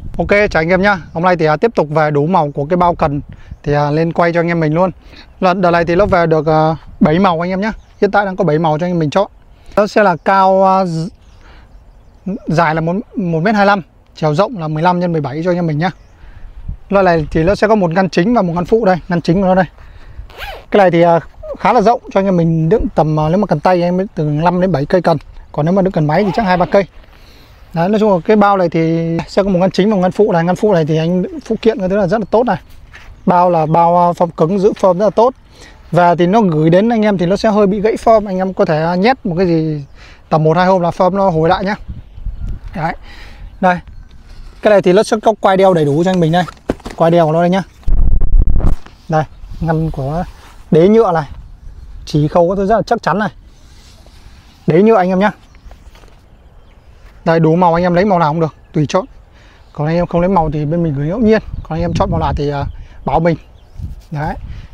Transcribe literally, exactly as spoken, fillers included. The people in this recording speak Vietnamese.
Ok, chào anh em nhá. Hôm nay thì à, tiếp tục về đủ màu của cái bao cần thì à, lên quay cho anh em mình luôn. Lần đợt này thì nó về được à, bảy màu anh em nhá. Hiện tại đang có bảy màu cho anh em mình chọn. Nó sẽ là cao à, dài là một mét hai lăm, chiều rộng là mười lăm nhân mười bảy cho anh em mình nhá. Loại này thì nó sẽ có một ngăn chính và một ngăn phụ đây, ngăn chính của nó đây. Cái này thì à, khá là rộng cho anh em mình đựng tầm à, nếu mà cần tay anh từ năm đến bảy cây cần. Còn nếu mà đựng cần máy thì chắc hai ba cây. Đấy, nói chung là cái bao này thì sẽ có một ngăn chính và một ngăn phụ này. Ngăn phụ này thì anh phụ kiện cái thứ là rất là tốt này. Bao là bao phơm cứng, giữ phơm rất là tốt. Và thì nó gửi đến anh em thì nó sẽ hơi bị gãy phơm. Anh em có thể nhét một cái gì tầm một hai hôm là phơm nó hồi lại nhá. Đấy. Đây. Cái này thì nó sẽ có quai đeo đầy đủ cho anh mình đây. Quai đeo của nó đây nhá. Đây, ngăn của đế nhựa này. Chỉ khâu có thứ rất là chắc chắn này. Đế nhựa anh em nhá. Đây, đủ màu anh em lấy màu nào cũng được, tùy chọn. Còn anh em không lấy màu thì bên mình gửi ngẫu nhiên. Còn anh em chọn màu nào thì uh, báo mình. Đấy.